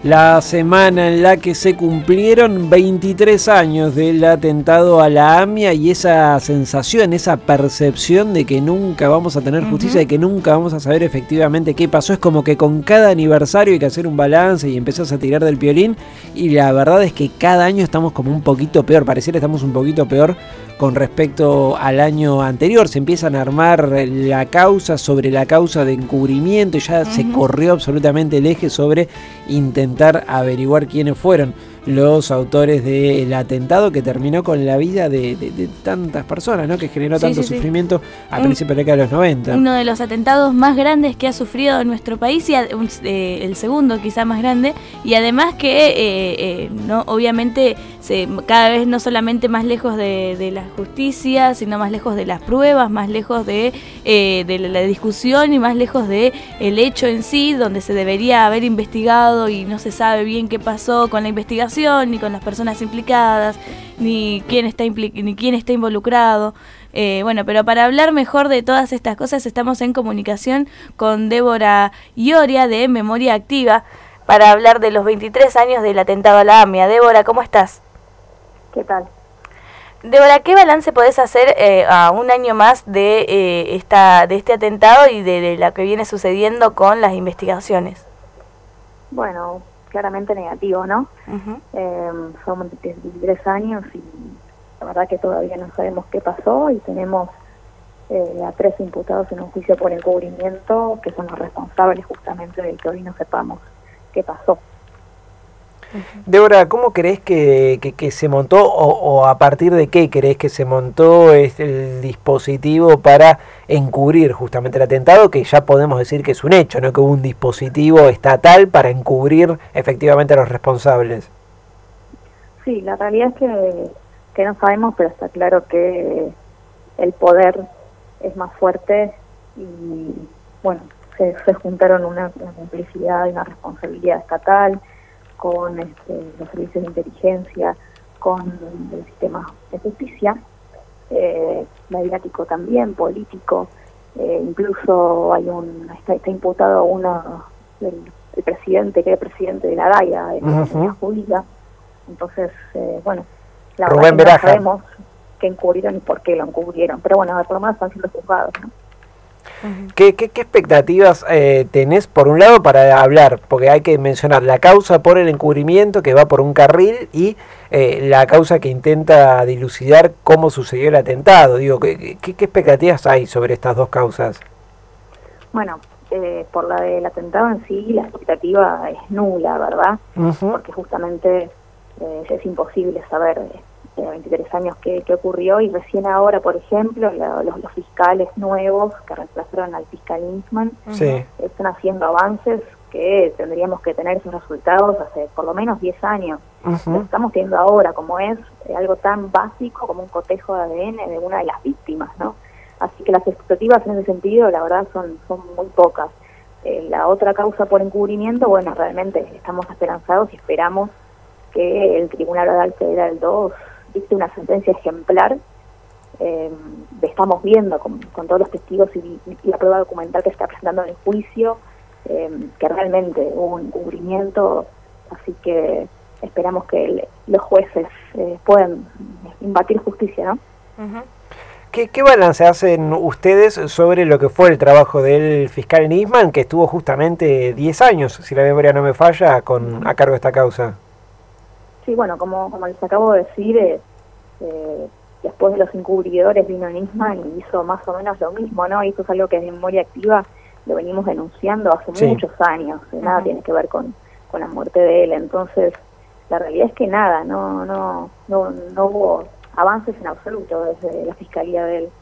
La semana en la que se cumplieron 23 años del atentado a la AMIA y esa sensación, esa percepción de que nunca vamos a tener justicia, de que nunca vamos a saber efectivamente qué pasó. Es como que con cada aniversario hay que hacer un balance y empezás a tirar del piolín, y la verdad es que cada año estamos como un poquito peor, pareciera que estamos un poquito peor con respecto al año anterior. Se empiezan a armar la causa sobre la causa de encubrimiento y ya se corrió absolutamente el eje sobre intentar averiguar quiénes fueron los autores del atentado que terminó con la vida de tantas personas, ¿no? Que generó tanto sufrimiento a principios de la década de los 90. Uno de los atentados más grandes que ha sufrido nuestro país, y el segundo quizá más grande, y además que no, obviamente cada vez no solamente más lejos de la justicia, sino más lejos de las pruebas, más lejos de la discusión y más lejos de el hecho en sí, donde se debería haber investigado y no se sabe bien qué pasó con la investigación, ni con las personas implicadas, ni quién está involucrado. Bueno, pero para hablar mejor de todas estas cosas estamos en comunicación con Débora Ioria de Memoria Activa para hablar de los 23 años del atentado a la AMIA. Débora, ¿cómo estás? ¿Qué tal? Débora, ¿qué balance podés hacer a un año más de este atentado y de lo que viene sucediendo con las investigaciones? Bueno, claramente negativo, ¿no? Son 23 años y la verdad que todavía no sabemos qué pasó, y tenemos a 3 imputados en un juicio por encubrimiento que son los responsables justamente de que hoy no sepamos qué pasó. Débora, ¿cómo crees que se montó o a partir de qué crees que se montó el dispositivo para encubrir justamente el atentado, que ya podemos decir que es un hecho, ¿no? Que hubo un dispositivo estatal para encubrir efectivamente a los responsables? Sí, la realidad es que no sabemos, pero está claro que el poder es más fuerte y bueno, se juntaron una complicidad y una responsabilidad estatal con los servicios de inteligencia, con el sistema de justicia, mediático también, político, incluso está imputado el presidente, que es presidente de la DAIA, de la Comunidad Judía. Entonces, bueno, la Rubén verdad Beraja. que no sabemos qué encubrieron y por qué lo encubrieron, pero bueno, por lo menos están siendo juzgados, ¿no? ¿Qué expectativas tenés, por un lado, para hablar? Porque hay que mencionar la causa por el encubrimiento, que va por un carril, y la causa que intenta dilucidar cómo sucedió el atentado. Digo, ¿qué expectativas hay sobre estas dos causas? Bueno, por la del atentado en sí, la expectativa es nula, ¿verdad? Porque justamente es imposible saber 23 años qué ocurrió, y recién ahora, por ejemplo, los fiscales nuevos que reemplazaron al fiscal Nisman están haciendo avances que tendríamos que tener esos resultados hace por lo menos 10 años. Lo estamos teniendo ahora, como es algo tan básico como un cotejo de ADN de una de las víctimas, ¿no? Así que las expectativas en ese sentido, la verdad, son muy pocas. La otra causa por encubrimiento, bueno, realmente estamos esperanzados y esperamos que el Tribunal Oral Federal 2 dicte una sentencia ejemplar. Estamos viendo con todos los testigos y la prueba documental que se está presentando en el juicio que realmente hubo un encubrimiento, así que esperamos que los jueces puedan impartir justicia, ¿no? ¿Qué balance hacen ustedes sobre lo que fue el trabajo del fiscal Nisman, que estuvo justamente 10 años, si la memoria no me falla, a cargo de esta causa? Sí, bueno, como les acabo de decir, después de los encubridores vino Nisman y hizo más o menos lo mismo, ¿no? Y eso es algo que desde Memoria Activa lo venimos denunciando hace muchos años. Nada tiene que ver con la muerte de él. Entonces, la realidad es que nada, no hubo avances en absoluto desde la fiscalía de él.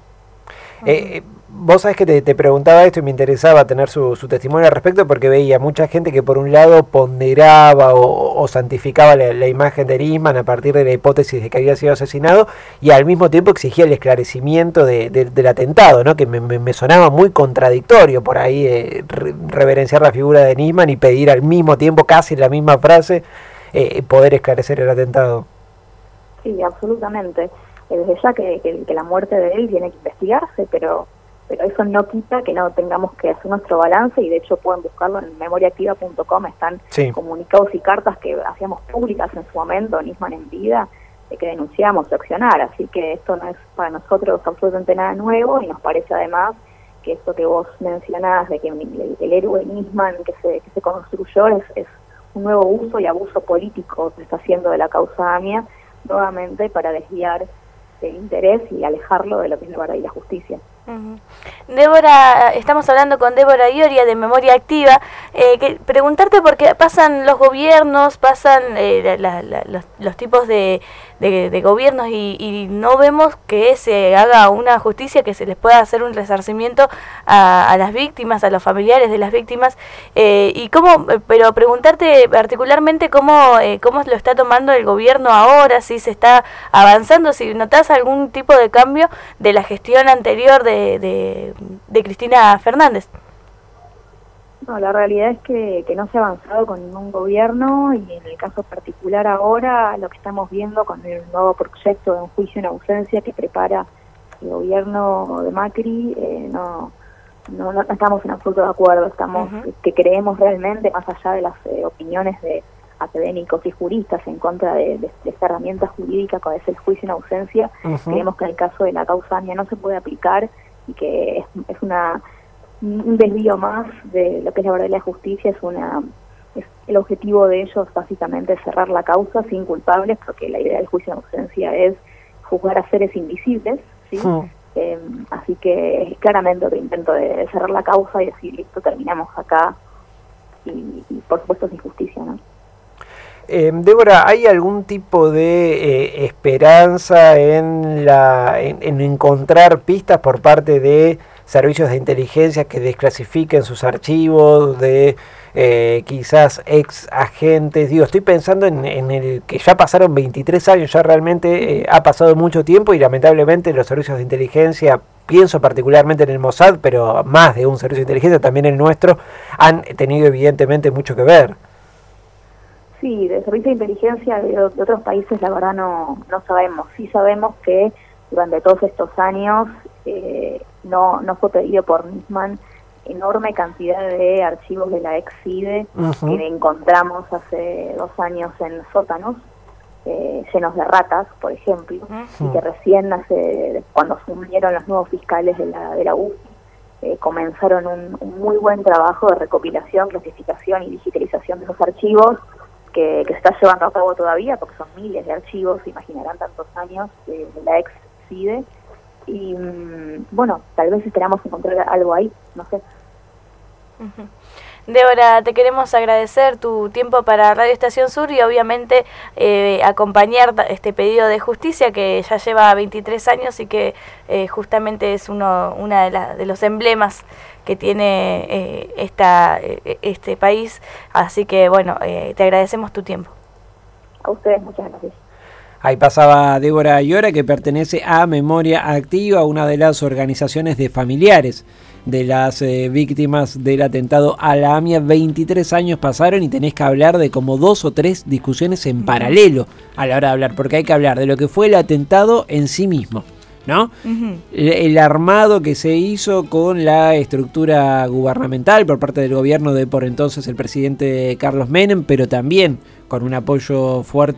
Vos sabés que te preguntaba esto y me interesaba tener su testimonio al respecto, porque veía mucha gente que por un lado ponderaba o santificaba la imagen de Nisman a partir de la hipótesis de que había sido asesinado, y al mismo tiempo exigía el esclarecimiento del atentado, ¿no? Que me sonaba muy contradictorio por ahí reverenciar la figura de Nisman y pedir al mismo tiempo, casi la misma frase, poder esclarecer el atentado. Sí, absolutamente. Desde ya que la muerte de él tiene que investigarse, pero pero eso no quita que no tengamos que hacer nuestro balance, y de hecho pueden buscarlo en memoriaactiva.com, están comunicados y cartas que hacíamos públicas en su momento, Nisman en vida, de que denunciamos accionar, así que esto no es para nosotros absolutamente nada nuevo, y nos parece además que esto que vos mencionás de que el héroe Nisman que se construyó es un nuevo uso y abuso político que se está haciendo de la causa AMIA, nuevamente para desviar el interés y alejarlo de lo que es la verdad y la justicia. Débora, estamos hablando con Débora Ioria de Memoria Activa. Preguntarte por qué pasan los gobiernos, pasan los tipos de gobiernos y no vemos que se haga una justicia, que se les pueda hacer un resarcimiento a las víctimas, a los familiares de las víctimas. Pero preguntarte particularmente cómo lo está tomando el gobierno ahora, si se está avanzando, si notas algún tipo de cambio de la gestión anterior de Cristina Fernández. No, la realidad es que no se ha avanzado con ningún gobierno, y en el caso particular ahora lo que estamos viendo con el nuevo proyecto de un juicio en ausencia que prepara el gobierno de Macri, no estamos en absoluto de acuerdo. Estamos que creemos realmente, más allá de las opiniones de académicos y juristas en contra de esta herramienta jurídica que es el juicio en ausencia, creemos que en el caso de la causa AMIA no se puede aplicar, y que es un desvío más de lo que es la verdad y la justicia. Es el objetivo de ellos básicamente cerrar la causa sin culpables, porque la idea del juicio en ausencia es juzgar a seres invisibles, ¿sí? Así que es claramente otro intento de cerrar la causa y decir, listo, terminamos acá, y por supuesto sin justicia, ¿no? Débora, ¿hay algún tipo de esperanza en encontrar pistas por parte de servicios de inteligencia que desclasifiquen sus archivos, de quizás ex agentes? Digo, estoy pensando en el que ya pasaron 23 años, ya realmente ha pasado mucho tiempo, y lamentablemente los servicios de inteligencia, pienso particularmente en el Mossad, pero más de un servicio de inteligencia, también el nuestro, han tenido evidentemente mucho que ver. Sí, de servicio de inteligencia de otros países la verdad no sabemos. Sí sabemos que durante todos estos años no fue pedido por Nisman enorme cantidad de archivos de la ex-CIDE que encontramos hace 2 años en sótanos, llenos de ratas, por ejemplo, y que recién cuando asumieron los nuevos fiscales de la UCI, comenzaron un muy buen trabajo de recopilación, clasificación y digitalización de esos archivos, que se está llevando a cabo todavía, porque son miles de archivos, se imaginarán tantos años de la ex-CIDE, y bueno, tal vez esperamos encontrar algo ahí, no sé. Débora, te queremos agradecer tu tiempo para Radio Estación Sur, y obviamente acompañar este pedido de justicia que ya lleva 23 años y que justamente es una de los emblemas que tiene este país. Así que bueno, te agradecemos tu tiempo. A ustedes, muchas gracias. Ahí pasaba Débora Ioria, que pertenece a Memoria Activa, una de las organizaciones de familiares de las víctimas del atentado a la AMIA. 23 años pasaron y tenés que hablar de como 2 o 3 discusiones en paralelo a la hora de hablar, porque hay que hablar de lo que fue el atentado en sí mismo, ¿no? El armado que se hizo con la estructura gubernamental por parte del gobierno de por entonces el presidente Carlos Menem, pero también con un apoyo fuerte